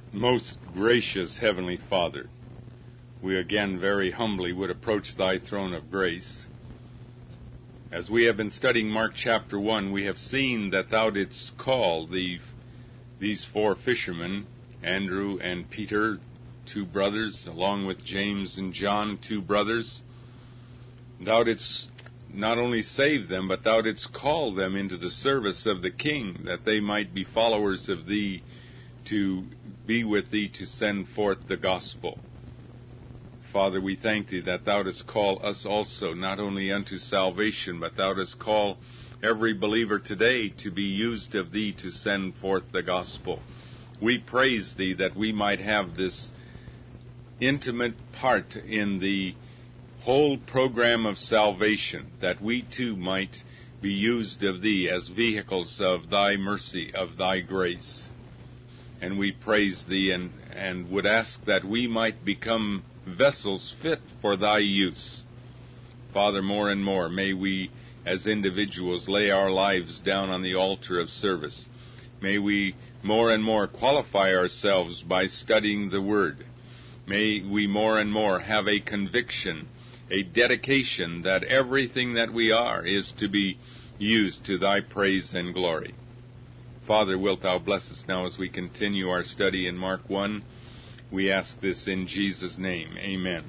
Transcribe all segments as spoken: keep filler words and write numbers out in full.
Most gracious Heavenly Father, we again very humbly would approach Thy throne of grace. As we have been studying Mark chapter one, we have seen that Thou didst call the, these four fishermen, Andrew and Peter, two brothers, along with James and John, two brothers. Thou didst not only save them, but Thou didst call them into the service of the King, that they might be followers of Thee, to be with Thee to send forth the gospel. Father, we thank Thee that Thou dost call us also, not only unto salvation, but Thou dost call every believer today to be used of Thee to send forth the gospel. We praise Thee that we might have this intimate part in the whole program of salvation, that we too might be used of Thee as vehicles of Thy mercy, of Thy grace. And we praise Thee and, and would ask that we might become vessels fit for Thy use. Father, more and more may we as individuals lay our lives down on the altar of service. May we more and more qualify ourselves by studying the Word. May we more and more have a conviction, a dedication that everything that we are is to be used to Thy praise and glory. Father, wilt Thou bless us now as we continue our study in Mark one? We ask this in Jesus' name. Amen.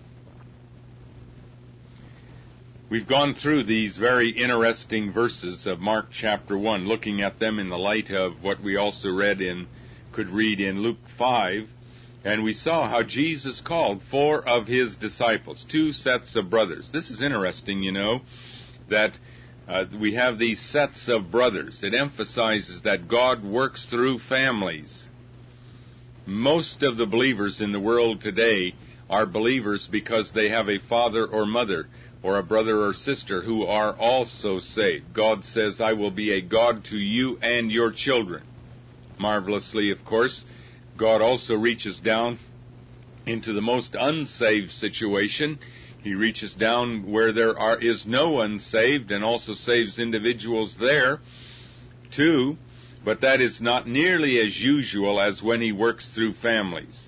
We've gone through these very interesting verses of Mark chapter one, looking at them in the light of what we also read in, could read in Luke five, and we saw how Jesus called four of His disciples, two sets of brothers. This is interesting, you know, that Uh, we have these sets of brothers. It emphasizes that God works through families. Most of the believers in the world today are believers because they have a father or mother or a brother or sister who are also saved. God says, I will be a God to you and your children. Marvelously, of course, God also reaches down into the most unsaved situation. He reaches down where there are, is no unsaved and also saves individuals there, too. But that is not nearly as usual as when He works through families.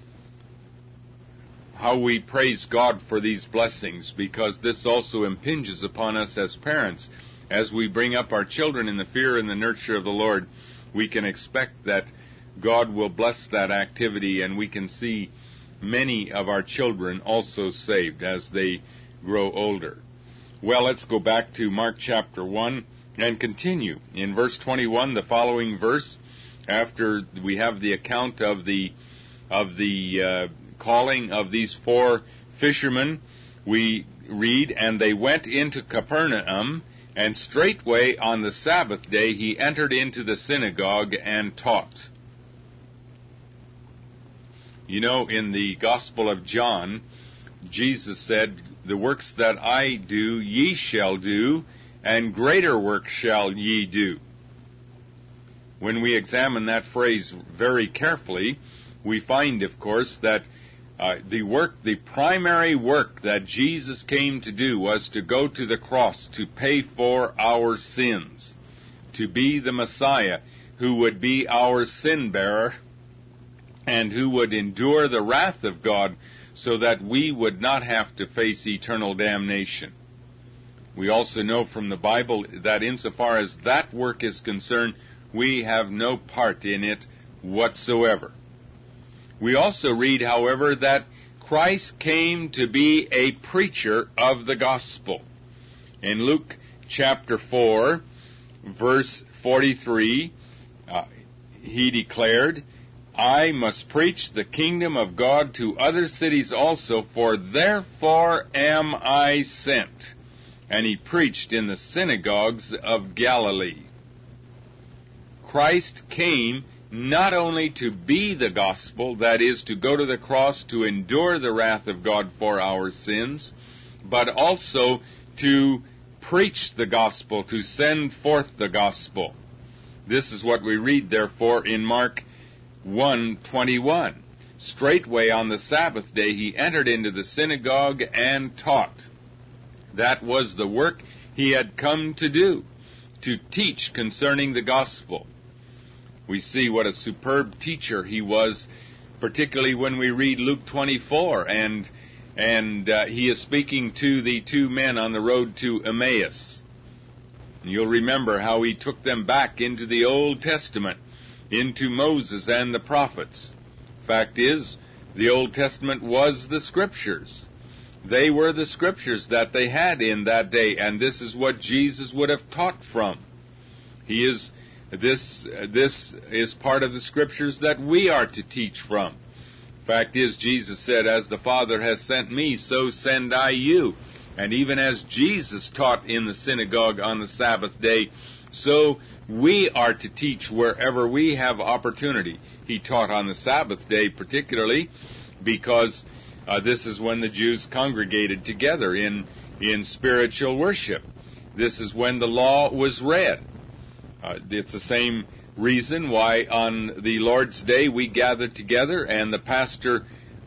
How we praise God for these blessings, because this also impinges upon us as parents. As we bring up our children in the fear and the nurture of the Lord, we can expect that God will bless that activity, and we can see many of our children also saved as they grow older. Well, let's go back to Mark chapter one and continue. In verse twenty-one, the following verse, after we have the account of the of the uh, calling of these four fishermen, we read, And they went into Capernaum, and straightway on the Sabbath day He entered into the synagogue and taught. You know, in the Gospel of John, Jesus said, The works that I do, ye shall do, and greater works shall ye do. When we examine that phrase very carefully, we find, of course, that uh, the work, the primary work that Jesus came to do was to go to the cross to pay for our sins, to be the Messiah who would be our sin bearer, and who would endure the wrath of God so that we would not have to face eternal damnation. We also know from the Bible that insofar as that work is concerned, we have no part in it whatsoever. We also read, however, that Christ came to be a preacher of the gospel. In Luke chapter four, verse forty-three, uh, He declared, I must preach the kingdom of God to other cities also, for therefore am I sent. And He preached in the synagogues of Galilee. Christ came not only to be the gospel, that is, to go to the cross to endure the wrath of God for our sins, but also to preach the gospel, to send forth the gospel. This is what we read, therefore, in Mark one twenty-one. Straightway on the Sabbath day He entered into the synagogue and taught. That was the work He had come to do, to teach concerning the gospel. We see what a superb teacher he was, particularly when we read Luke twenty-four, and and uh, he is speaking to the two men on the road to Emmaus. And you'll remember how he took them back into the Old Testament, into Moses and the prophets. Fact is, the Old Testament was the Scriptures. They were the Scriptures that they had in that day, and this is what Jesus would have taught from. He is this this is part of the Scriptures that we are to teach from. Fact is, Jesus said, "As the Father has sent me, so send I you." And even as Jesus taught in the synagogue on the Sabbath day, so we are to teach wherever we have opportunity. He taught on the Sabbath day particularly because uh, this is when the Jews congregated together in, in spiritual worship. This is when the law was read. Uh, it's the same reason why on the Lord's Day we gather together and the pastor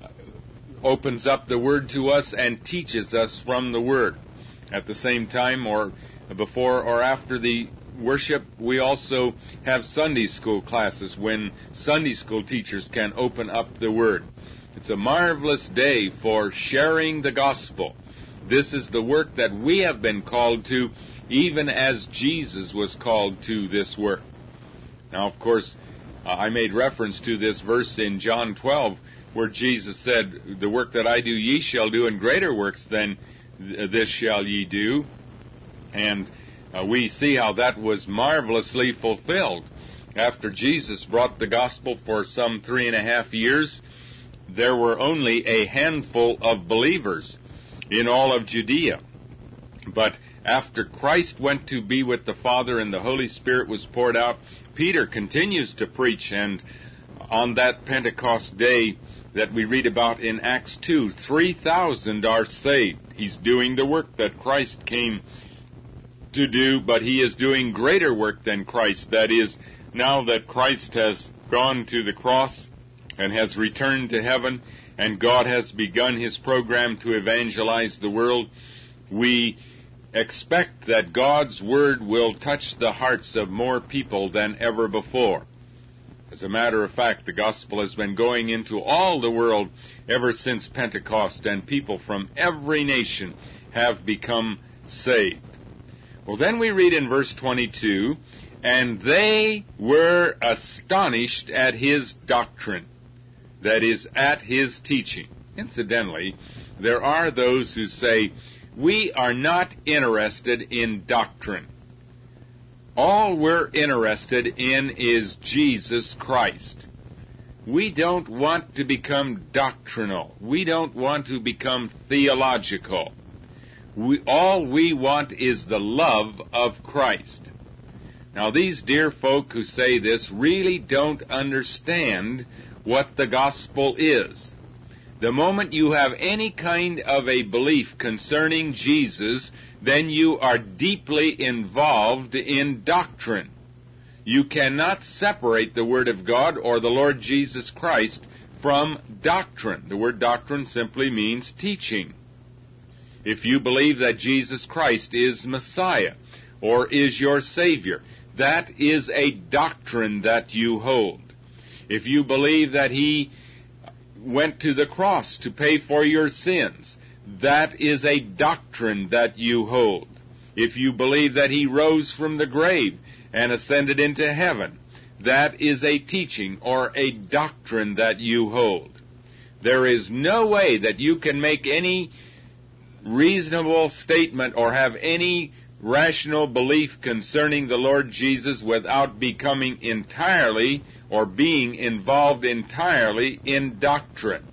opens up the Word to us and teaches us from the Word. At the same time, or before or after the worship, we also have Sunday school classes when Sunday school teachers can open up the Word. It's a marvelous day for sharing the gospel. This is the work that we have been called to, even as Jesus was called to this work. Now, of course, uh, I made reference to this verse in John twelve, where Jesus said, "The work that I do ye shall do, and greater works than this shall ye do." And uh, we see how that was marvelously fulfilled. After Jesus brought the gospel for some three and a half years, there were only a handful of believers in all of Judea. But after Christ went to be with the Father and the Holy Spirit was poured out, Peter continues to preach, and on that Pentecost day that we read about in Acts two, three thousand are saved. He's doing the work that Christ came to do, but he is doing greater work than Christ. That is, now that Christ has gone to the cross and has returned to heaven, and God has begun his program to evangelize the world, we expect that God's Word will touch the hearts of more people than ever before. As a matter of fact, the gospel has been going into all the world ever since Pentecost, and people from every nation have become saved. Well, then we read in verse twenty-two, "And they were astonished at his doctrine," that is, at his teaching. Incidentally, there are those who say, we are not interested in doctrine. All we're interested in is Jesus Christ. We don't want to become doctrinal. We don't want to become theological. We, all we want is the love of Christ. Now, these dear folk who say this really don't understand what the gospel is. The moment you have any kind of a belief concerning Jesus, then you are deeply involved in doctrine. You cannot separate the Word of God or the Lord Jesus Christ from doctrine. The word doctrine simply means teaching. If you believe that Jesus Christ is Messiah or is your Savior, that is a doctrine that you hold. If you believe that He went to the cross to pay for your sins, that is a doctrine that you hold. If you believe that He rose from the grave and ascended into heaven, that is a teaching or a doctrine that you hold. There is no way that you can make any reasonable statement or have any rational belief concerning the Lord Jesus without becoming entirely or being involved entirely in doctrine.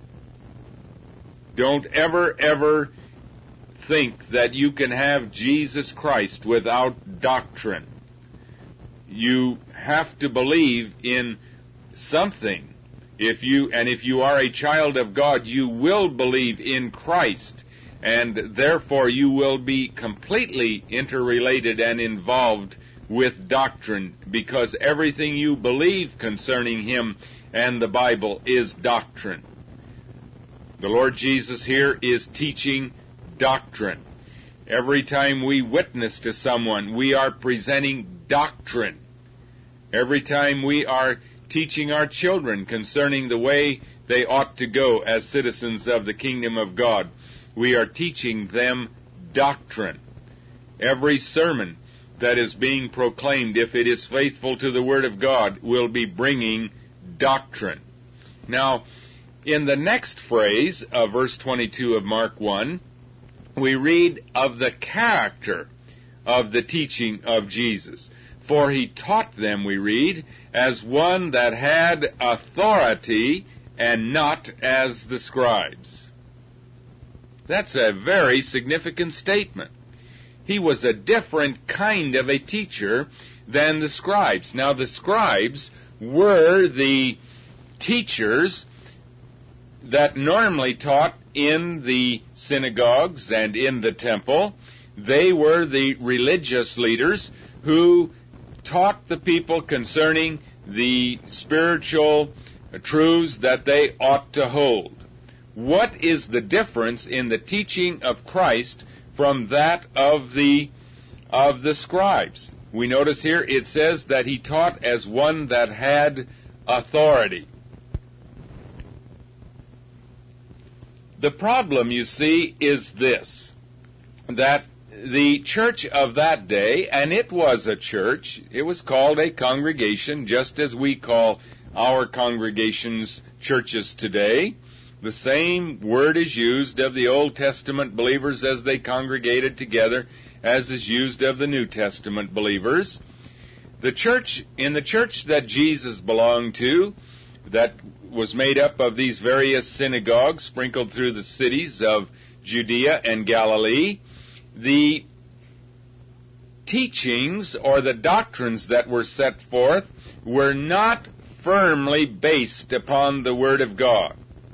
Don't ever, ever think that you can have Jesus Christ without doctrine. You have to believe in something. If you, and if you are a child of God, you will believe in Christ, and therefore you will be completely interrelated and involved with doctrine, because everything you believe concerning Him and the Bible is doctrine. The Lord Jesus here is teaching doctrine. Every time we witness to someone, we are presenting doctrine. Every time we are teaching our children concerning the way they ought to go as citizens of the kingdom of God, we are teaching them doctrine. Every sermon that is being proclaimed, if it is faithful to the Word of God, will be bringing doctrine. Now, in the next phrase of verse twenty-two of Mark one, we read of the character of the teaching of Jesus. For he taught them, we read, as one that had authority and not as the scribes. That's a very significant statement. He was a different kind of a teacher than the scribes. Now, the scribes were the teachers that normally taught in the synagogues and in the temple. They were the religious leaders who taught the people concerning the spiritual truths that they ought to hold. What is the difference in the teaching of Christ from that of the of the scribes? We notice here it says that he taught as one that had authority. The problem, you see, is this, that the church of that day, and it was a church, it was called a congregation, just as we call our congregations churches today. The same word is used of the Old Testament believers as they congregated together as is used of the New Testament believers. The church, in the church that Jesus belonged to, that was made up of these various synagogues sprinkled through the cities of Judea and Galilee, the teachings or the doctrines that were set forth were not firmly based upon the Word of God.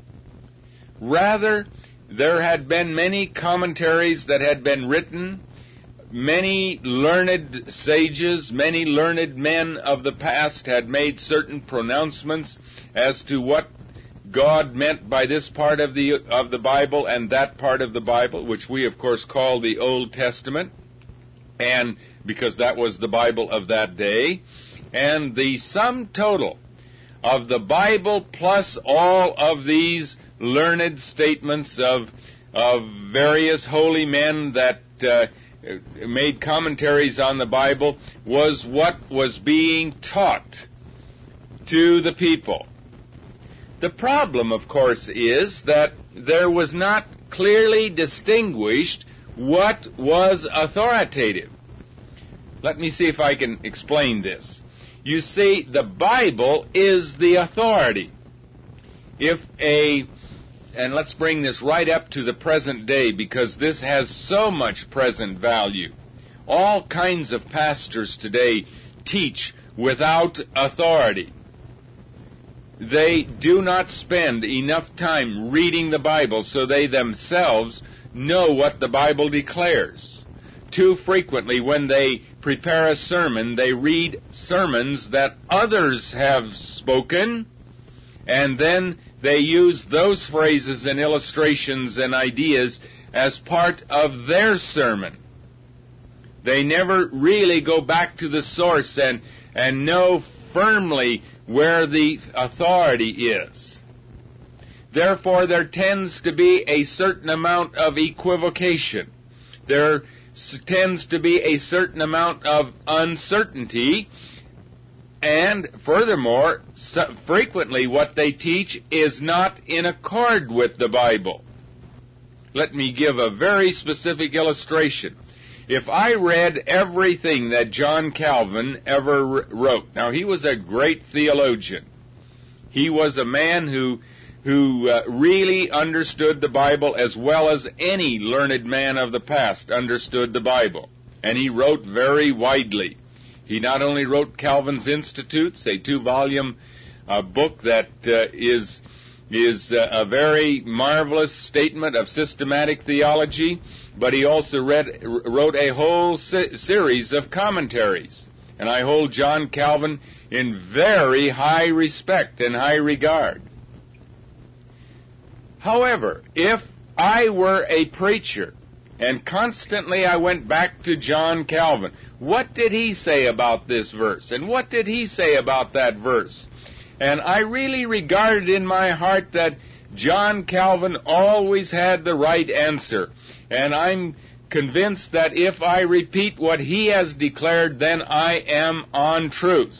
Rather, there had been many commentaries that had been written, many learned sages, many learned men of the past had made certain pronouncements as to what God meant by this part of the of the Bible and that part of the Bible, which we of course call the Old Testament, and because that was the Bible of that day. And the sum total of the Bible plus all of these learned statements of of various holy men that uh, made commentaries on the Bible was what was being taught to the people. The problem, of course, is that there was not clearly distinguished what was authoritative. Let me see if I can explain this. You see, the Bible is the authority. If a, and let's bring this right up to the present day because this has so much present value. All kinds of pastors today teach without authority. They do not spend enough time reading the Bible so they themselves know what the Bible declares. Too frequently, when they prepare a sermon, they read sermons that others have spoken, and then they use those phrases and illustrations and ideas as part of their sermon. They never really go back to the source and, and know firmly where the authority is. Therefore, there tends to be a certain amount of equivocation. There tends to be a certain amount of uncertainty, and furthermore, so frequently what they teach is not in accord with the Bible. Let me give a very specific illustration. If I read everything that John Calvin ever wrote, now he was a great theologian. He was a man who who uh, really understood the Bible as well as any learned man of the past understood the Bible. And he wrote very widely. He not only wrote Calvin's Institutes, a two-volume uh, book that uh, is is uh, a very marvelous statement of systematic theology, but he also read, wrote a whole se- series of commentaries. And I hold John Calvin in very high respect and high regard. However, if I were a preacher And constantly I went back to John Calvin. What did he say about this verse? And what did he say about that verse? And I really regarded in my heart that John Calvin always had the right answer. And I'm convinced that if I repeat what he has declared, then I am on truth.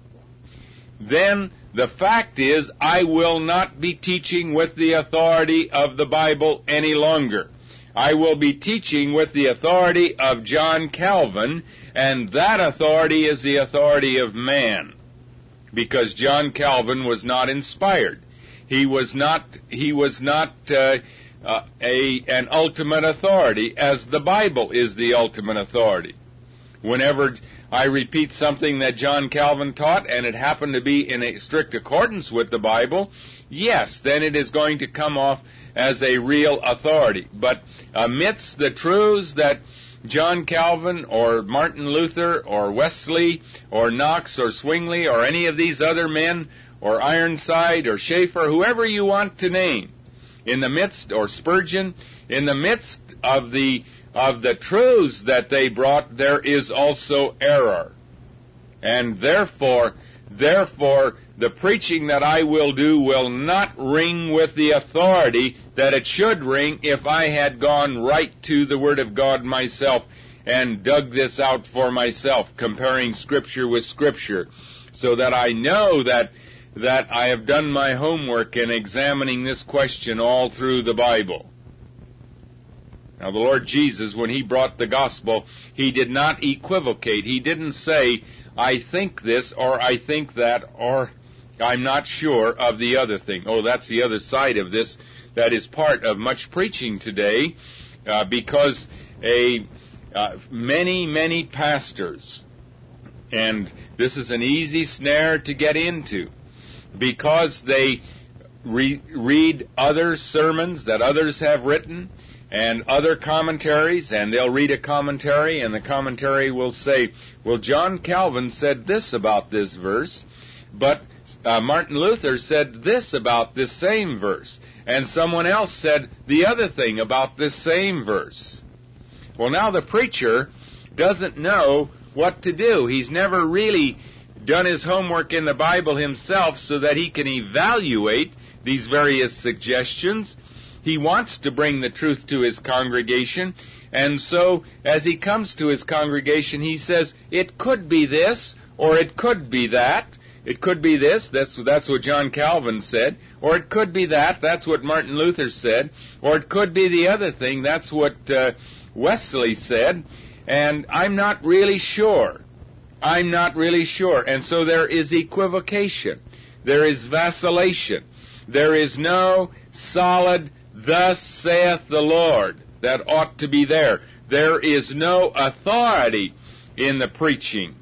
Then the fact is, I will not be teaching with the authority of the Bible any longer. I will be teaching with the authority of John Calvin, and that authority is the authority of man, because John Calvin was not inspired. He was not, he was not uh, uh, a, an ultimate authority, as the Bible is the ultimate authority. Whenever I repeat something that John Calvin taught, and it happened to be in a strict accordance with the Bible, yes, then it is going to come off as a real authority. But amidst the truths that John Calvin or Martin Luther or Wesley or Knox or Zwingli or any of these other men or Ironside or Schaeffer, whoever you want to name, in the midst, or Spurgeon, in the midst of the of the truths that they brought, there is also error. And therefore, therefore, the preaching that I will do will not ring with the authority that it should ring if I had gone right to the Word of God myself and dug this out for myself, comparing Scripture with Scripture, so that I know that that I have done my homework in examining this question all through the Bible. Now, the Lord Jesus, when He brought the gospel, He did not equivocate. He didn't say, I think this, or I think that, or I'm not sure of the other thing. Oh, that's the other side of this. That is part of much preaching today, uh, because a uh, many, many pastors, and this is an easy snare to get into, because they re- read other sermons that others have written, and other commentaries, and they'll read a commentary, and the commentary will say, well, John Calvin said this about this verse, but uh, Martin Luther said this about this same verse, and someone else said the other thing about this same verse. Well, now the preacher doesn't know what to do. He's never really done his homework in the Bible himself so that he can evaluate these various suggestions. He wants to bring the truth to his congregation, and so as he comes to his congregation, he says, it could be this, or it could be that. It could be this, that's, that's what John Calvin said, or it could be that, that's what Martin Luther said, or it could be the other thing, that's what uh, Wesley said, and I'm not really sure. I'm not really sure. And so there is equivocation. There is vacillation. There is no solid thus saith the Lord that ought to be there. There is no authority in the preaching.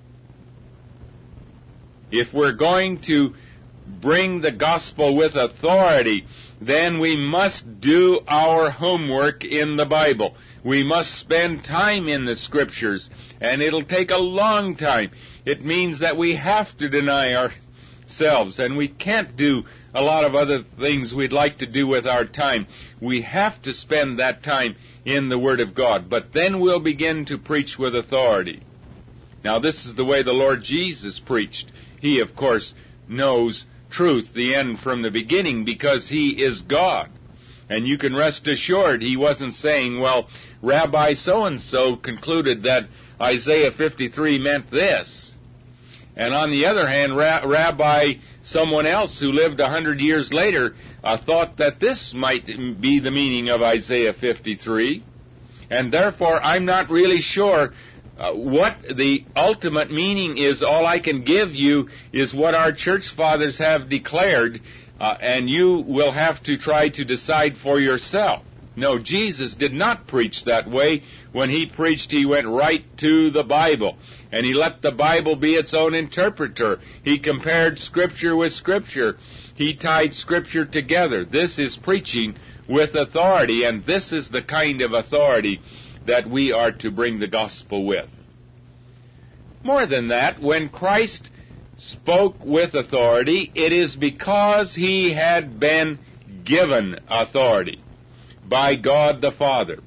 If we're going to bring the gospel with authority, then we must do our homework in the Bible. We must spend time in the Scriptures, and it'll take a long time. It means that we have to deny ourselves, and we can't do a lot of other things we'd like to do with our time. We have to spend that time in the Word of God, but then we'll begin to preach with authority. Now, this is the way the Lord Jesus preached. He, of course, knows truth, the end from the beginning, because He is God. And you can rest assured He wasn't saying, well, Rabbi so-and-so concluded that Isaiah fifty-three meant this. And on the other hand, Ra- Rabbi someone else who lived a hundred years later uh, thought that this might be the meaning of Isaiah fifty-three. And therefore, I'm not really sure Uh, what the ultimate meaning is. All I can give you is what our church fathers have declared, uh, and you will have to try to decide for yourself. No, Jesus did not preach that way. When He preached, He went right to the Bible, and He let the Bible be its own interpreter. He compared Scripture with Scripture. He tied Scripture together. This is preaching with authority, and this is the kind of authority that we are to bring the gospel with. More than that, when Christ spoke with authority, it is because He had been given authority by God the Father.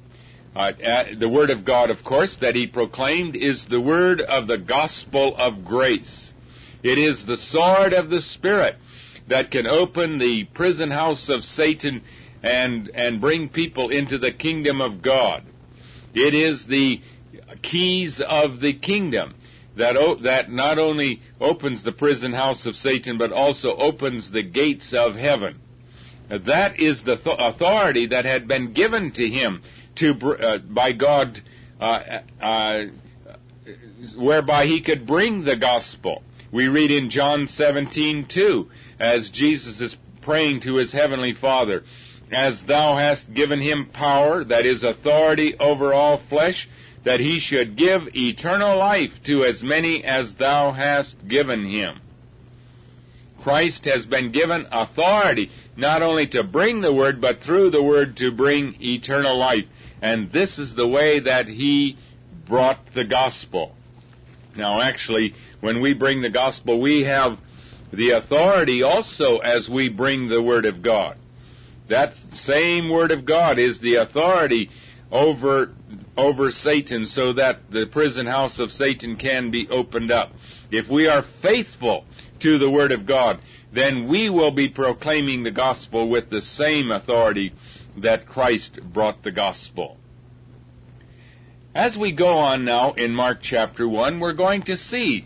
Uh, uh, the Word of God, of course, that he proclaimed is the word of the gospel of grace. It is the sword of the Spirit that can open the prison house of Satan and, and bring people into the kingdom of God. It is the keys of the kingdom that, o- that not only opens the prison house of Satan, but also opens the gates of heaven. That is the th- authority that had been given to him to uh, by God, uh, uh, whereby he could bring the gospel. We read in John seventeen two, as Jesus is praying to his heavenly Father, "As thou hast given him power," that is authority over all flesh, "that he should give eternal life to as many as thou hast given him." Christ has been given authority not only to bring the Word, but through the Word to bring eternal life. And this is the way that he brought the gospel. Now, actually, when we bring the gospel, we have the authority also as we bring the Word of God. That same Word of God is the authority over, over Satan, so that the prison house of Satan can be opened up. If we are faithful to the Word of God, then we will be proclaiming the gospel with the same authority that Christ brought the gospel. As we go on now in Mark chapter one, we're going to see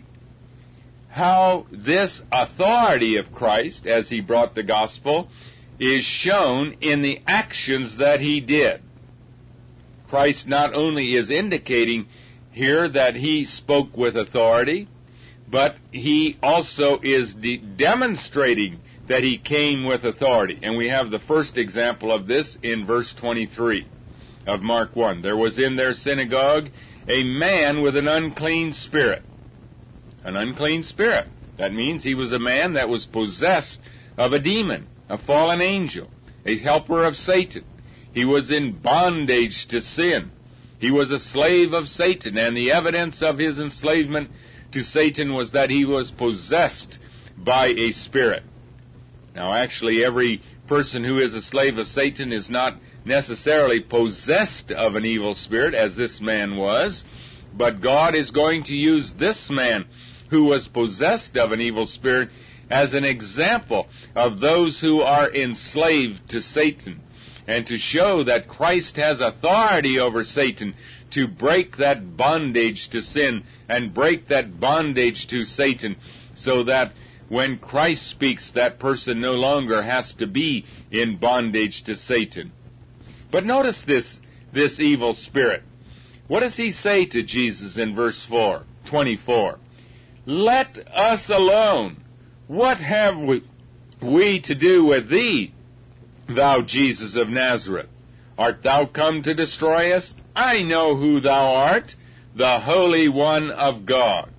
how this authority of Christ, as he brought the gospel, is shown in the actions that he did. Christ not only is indicating here that he spoke with authority, but he also is de- demonstrating that he came with authority. And we have the first example of this in verse twenty-three of Mark one. "There was in their synagogue a man with an unclean spirit." An unclean spirit. That means he was a man that was possessed of a demon, a fallen angel, a helper of Satan. He was in bondage to sin. He was a slave of Satan, and the evidence of his enslavement to Satan was that he was possessed by a spirit. Now, actually, every person who is a slave of Satan is not necessarily possessed of an evil spirit, as this man was, but God is going to use this man who was possessed of an evil spirit as an example of those who are enslaved to Satan, and to show that Christ has authority over Satan to break that bondage to sin and break that bondage to Satan, so that when Christ speaks, that person no longer has to be in bondage to Satan. But notice this, this evil spirit. What does he say to Jesus in verse four, twenty-four? "Let us alone. What have we, we to do with thee, thou Jesus of Nazareth? Art thou come to destroy us? I know who thou art, the Holy One of God."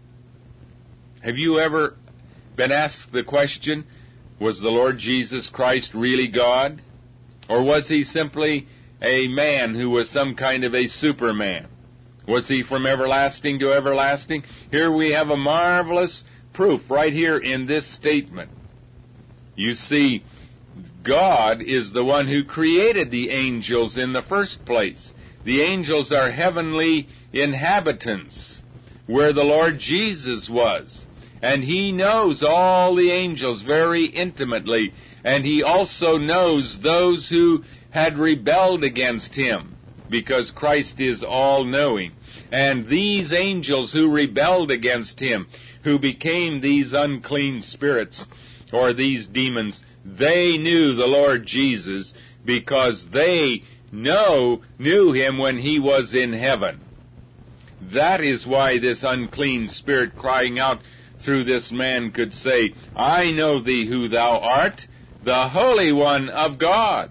Have you ever been asked the question, was the Lord Jesus Christ really God? Or was he simply a man who was some kind of a superman? Was he from everlasting to everlasting? Here we have a marvelous proof right here in this statement. You see, God is the one who created the angels in the first place. The angels are heavenly inhabitants, where the Lord Jesus was. And he knows all the angels very intimately, and he also knows those who had rebelled against him, because Christ is all-knowing. And these angels who rebelled against him, who became these unclean spirits, or these demons, they knew the Lord Jesus, because they know, knew him when he was in heaven. That is why this unclean spirit crying out through this man could say, "I know thee who thou art, the Holy One of God."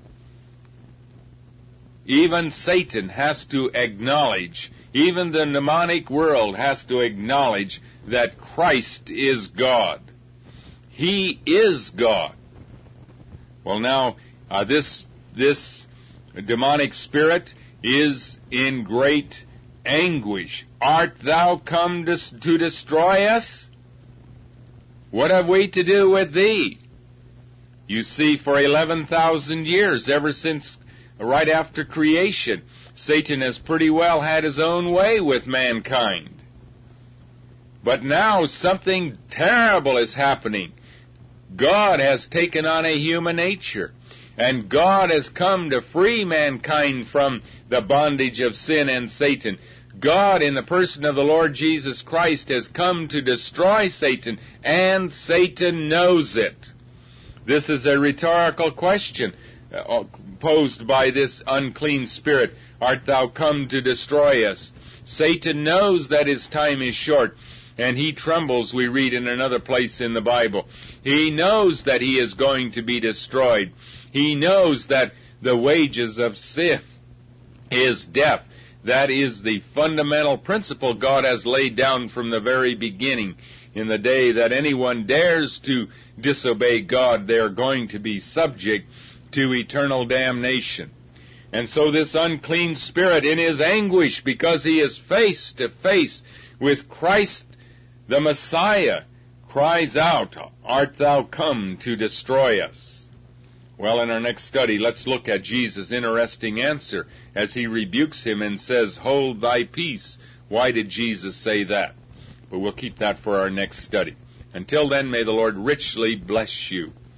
Even Satan has to acknowledge, even the demonic world has to acknowledge that Christ is God. He is God. Well, now, uh, this, this demonic spirit is in great anguish. "Art thou come to, to destroy us? What have we to do with thee?" You see, for eleven thousand years, ever since right after creation, Satan has pretty well had his own way with mankind. But now something terrible is happening. God has taken on a human nature, and God has come to free mankind from the bondage of sin and Satan. God, in the person of the Lord Jesus Christ, has come to destroy Satan, and Satan knows it. This is a rhetorical question uh, posed by this unclean spirit. Art thou come to destroy us? Satan knows that his time is short, and he trembles, we read in another place in the Bible. He knows that he is going to be destroyed. He knows that the wages of sin is death. That is the fundamental principle God has laid down from the very beginning. In the day that anyone dares to disobey God, they are going to be subject to eternal damnation. And so this unclean spirit, in his anguish, because he is face to face with Christ the Messiah, cries out, Art thou come to destroy us? Well, in our next study, let's look at Jesus' interesting answer as he rebukes him and says, Hold thy peace. Why did Jesus say that? But we'll keep that for our next study. Until then, may the Lord richly bless you.